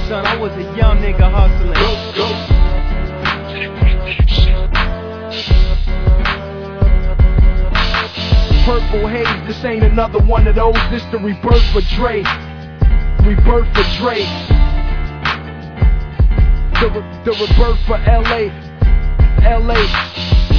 son, I was a young nigga hustling. Purple haze, this ain't another one of those. This the rebirth for Dre. Rebirth for Dre. The rebirth for LA. LA.